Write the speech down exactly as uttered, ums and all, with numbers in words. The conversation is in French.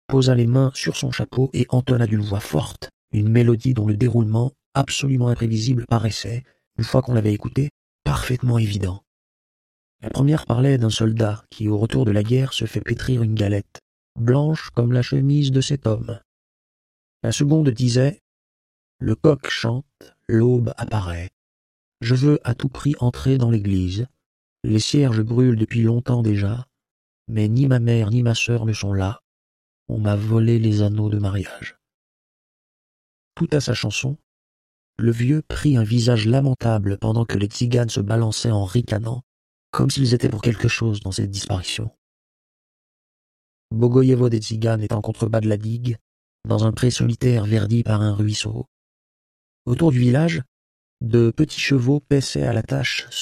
posa les mains sur son chapeau et entonna d'une voix forte une mélodie dont le déroulement, absolument imprévisible, paraissait, une fois qu'on l'avait écouté, parfaitement évident. La première parlait d'un soldat qui, au retour de la guerre, se fait pétrir une galette, blanche comme la chemise de cet homme. La seconde disait « Le coq chante, l'aube apparaît. Je veux à tout prix entrer dans l'église. Les cierges brûlent depuis longtemps déjà, mais ni ma mère ni ma sœur ne sont là. On m'a volé les anneaux de mariage. » Tout à sa chanson, le vieux prit un visage lamentable pendant que les tziganes se balançaient en ricanant, comme s'ils étaient pour quelque chose dans cette disparition. Bogoyevo des tziganes est en contrebas de la digue, dans un pré solitaire verdi par un ruisseau. Autour du village, de petits chevaux paissaient à la tâche